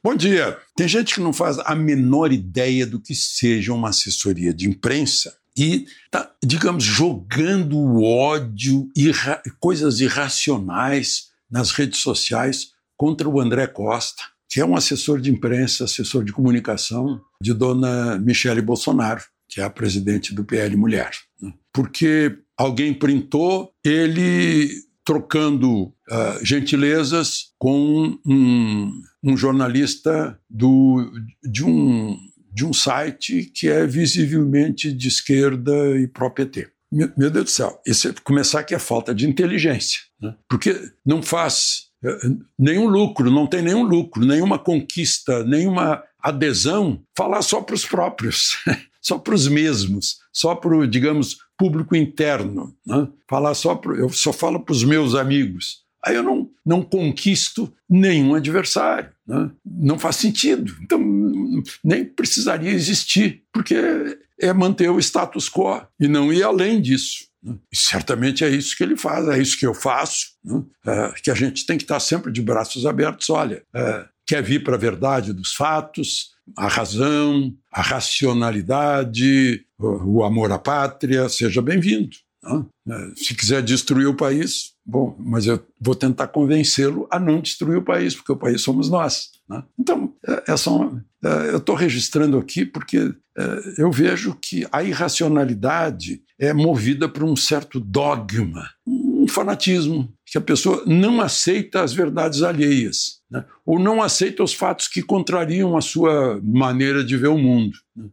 Bom dia. Tem gente que não faz a menor ideia do que seja uma assessoria de imprensa e está, digamos, jogando o ódio e coisas irracionais nas redes sociais contra o André Costa, que é um assessor de imprensa, assessor de comunicação de dona Michele Bolsonaro, que é a presidente do PL Mulher. Porque alguém printou ele trocando gentilezas com um jornalista de um site que é visivelmente de esquerda e pró-PT. Meu Deus do céu, isso começar que é falta de inteligência, né? Porque não faz nenhum lucro, não tem nenhum lucro, nenhuma conquista, nenhuma adesão, falar só para os próprios, só para os mesmos, só para o, digamos, público interno, né? Eu só falo para os meus amigos. Aí eu não conquisto nenhum adversário, né? Não faz sentido. Então, nem precisaria existir, porque é manter o status quo e não ir além disso. E certamente é isso que ele faz, é isso que eu faço, né? Que a gente tem que estar sempre de braços abertos. Olha, quer vir para a verdade dos fatos, a razão, a racionalidade, o amor à pátria, seja bem-vindo, né? Se quiser destruir o país, bom, mas eu vou tentar convencê-lo a não destruir o país, porque o país somos nós, né? Então, eu estou registrando aqui porque eu vejo que a irracionalidade é movida por um certo dogma, um fanatismo, que a pessoa não aceita as verdades alheias, né? Ou não aceita os fatos que contrariam a sua maneira de ver o mundo, né?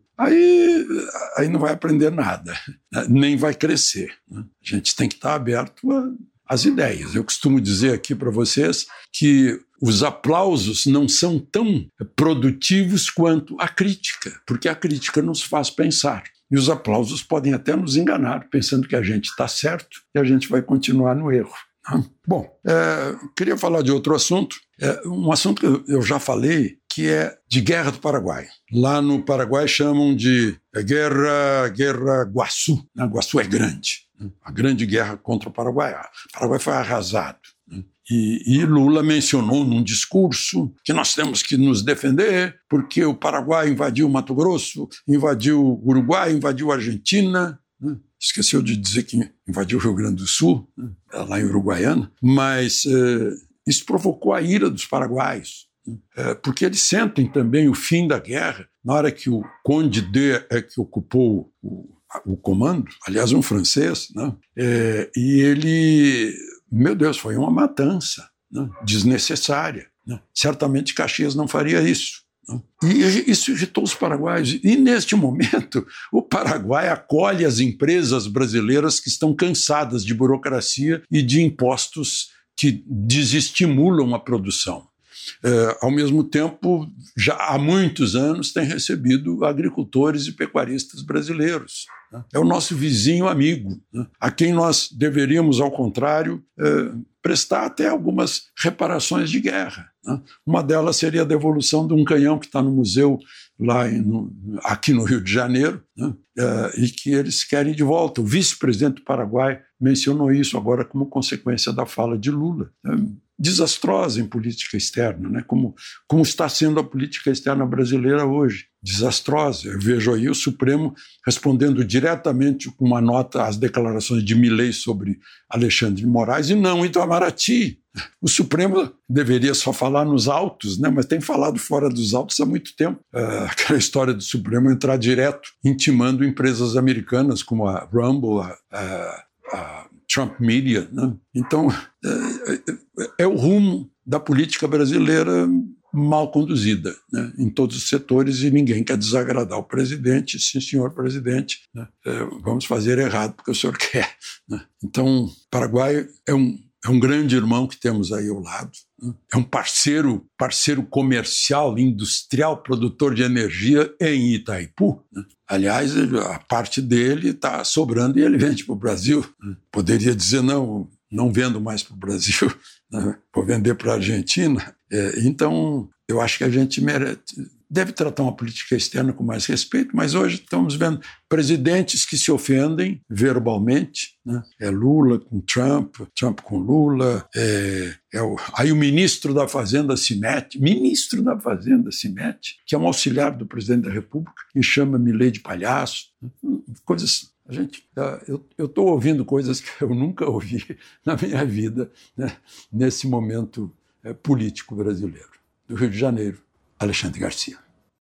Aí não vai aprender nada, né? Nem vai crescer, né? A gente tem que estar aberto às ideias. Eu costumo dizer aqui para vocês que os aplausos não são tão produtivos quanto a crítica, porque a crítica nos faz pensar. E os aplausos podem até nos enganar, pensando que a gente está certo e a gente vai continuar no erro. Bom, queria falar de outro assunto, um assunto que eu já falei, que é de Guerra do Paraguai. Lá no Paraguai chamam de Guerra Guaçu. Guaçu é grande, a grande guerra contra o Paraguai. O Paraguai foi arrasado. E Lula mencionou num discurso que nós temos que nos defender porque o Paraguai invadiu Mato Grosso, invadiu o Uruguai, invadiu a Argentina, né? Esqueceu de dizer que invadiu o Rio Grande do Sul, né? Lá em Uruguaiana, mas isso provocou a ira dos paraguaios, né? Porque eles sentem também o fim da guerra na hora que o Conde D que ocupou o comando, aliás, um francês, né? E ele... Meu Deus, foi uma matança, né? Desnecessária, né? Certamente Caxias não faria isso, né? E isso irritou os paraguaios. E, neste momento, o Paraguai acolhe as empresas brasileiras que estão cansadas de burocracia e de impostos que desestimulam a produção. Ao mesmo tempo, já há muitos anos tem recebido agricultores e pecuaristas brasileiros, né? É o nosso vizinho amigo, né? A quem nós deveríamos, ao contrário, prestar até algumas reparações de guerra, né? Uma delas seria a devolução de um canhão que está no museu aqui no Rio de Janeiro, né? E que eles querem de volta. O vice-presidente do Paraguai mencionou isso agora como consequência da fala de Lula. Desastrosa em política externa, né? Como está sendo a política externa brasileira hoje. Desastrosa. Eu vejo aí o Supremo respondendo diretamente com uma nota às declarações de Milei sobre Alexandre de Moraes e não Itamaraty. O Supremo deveria só falar nos autos, né? Mas tem falado fora dos autos há muito tempo. Aquela história do Supremo entrar direto, intimando empresas americanas como a Rumble, a Trump Media, né? Então, é o rumo da política brasileira mal conduzida, né? Em todos os setores, e ninguém quer desagradar o presidente. Sim, senhor presidente, né? Vamos fazer errado porque o senhor quer, né? Então, o Paraguai é um grande irmão que temos aí ao lado, né? É um parceiro comercial, industrial, produtor de energia em Itaipu, né? Aliás, a parte dele está sobrando e ele vende para o Brasil, né? Poderia dizer, não vendo mais para o Brasil, né? Vou vender para a Argentina. Então, eu acho que a gente deve tratar uma política externa com mais respeito, mas hoje estamos vendo presidentes que se ofendem verbalmente, né? É Lula com Trump, Trump com Lula, aí o ministro da Fazenda se mete, que é um auxiliar do presidente da República, e chama Milei de palhaço, coisas... Eu estou ouvindo coisas que eu nunca ouvi na minha vida, né, nesse momento político brasileiro. Do Rio de Janeiro, Alexandre Garcia.